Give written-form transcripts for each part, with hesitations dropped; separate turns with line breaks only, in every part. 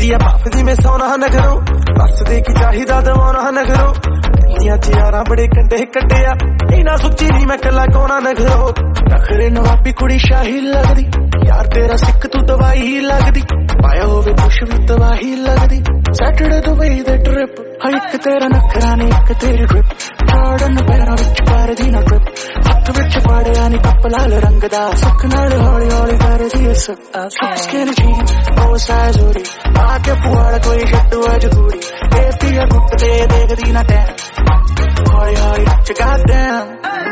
लगदी है पाफदी में सोना नखरो बस दे की चाहिदा दवाना नखरो यारा बड़े कंडे कड्डे आ इना सुची नहीं मैं कला कोना नखरो नखरे नवाबी कुड़ी शाही लगदी यार तेरा सिख तू दवाई ही लगदी पाया होवे कुछ भी तबाही लगदी सैटरडे दुबई दे ट्रिप हां एक तेरा नखरा ने एक तेरी ग्रिप जॉर्डन पैरां विच कर दी ना ट्रिप हत्थ विच पाड़िया नी कप लाल रंग दा सुख नाल हौली हौली कर दी इस स्किन जीन्स ओ साइज होरी आके पुआड़ कोई छट्टू अज कुड़ी ए पिया गुट दे देखदी ना टैम हौली हौली च goddamn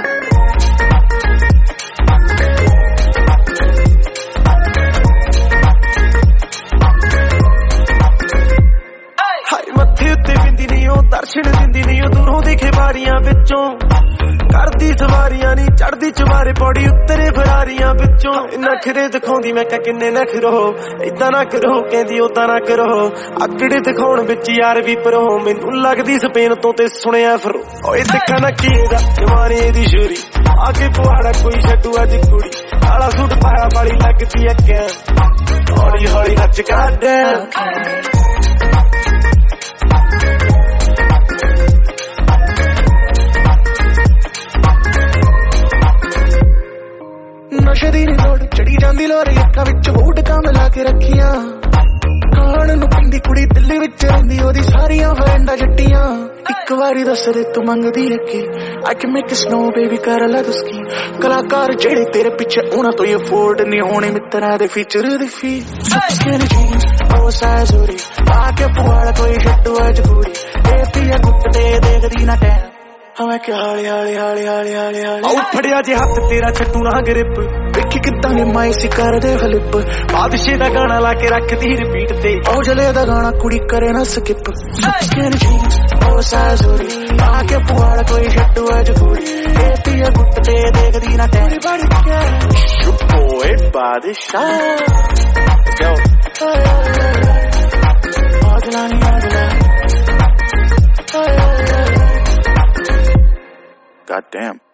दर्शन दिंदी नहीं दूरों दिखे बारियां विचों करदी सवारियां नी चढ़दी चवारे पौड़ी उत्तरे फरारियां विचों नखरे दिखाउंदी मैं क्या किन्ने नखरो इदां ना करो कहंदी उदां ना करो अगड़े दिखाउण विच यार भी परो मैनू लगदी स्पेन तो ते सुनिया फिर ओए दिखा ना कीदा जवानी दी शूरी आगे पुआड़ा कोई छड्डू अज कुड़ी काला सूट पाया वाली लगदी है क्या हौली हौली नच goddamn नशे दी लोड़ चढ़ी जांदी लोर अक्खां विच बूट काम ला के रखियां खाण नूं पिंदी कुड़ी दिल्ली विच रहिंदी ओदी सारियां फरेंडां जट्टियां इक वारी दस दे तू मंगदी है कि I can make snow baby कर ला दुस्की कलाकार जेड़े तेरे पीछे उन्हां तो ये अफोर्ड नहीं होने मित्तरां दे फीचर दी फी स्किन जीन्स ओ साइज होरी आके पुआड़ कोई छट्टू अज कुड़ी ए पिया गुट दे देखदी ना टैम हमें क्या हाली हाली हाली हाली हाली हाली आओ फड़िया जे हाथ तेरा छट्टू ना ग्रिप देखी किद्दां ने माई सी कर दे फ्लिप बादशाह दा गाना ला के रख दी रिपीट ते ओ जले दा गाना कुड़ी करे ना स्किप स्किन जीन्स ओ साइज होरी आके पुआड़ कोई छट्टू अज कुड़ी ए पिया गुट दे देखदी ना तेरी बड़ी क्या शुपोए बादशाह go God damn.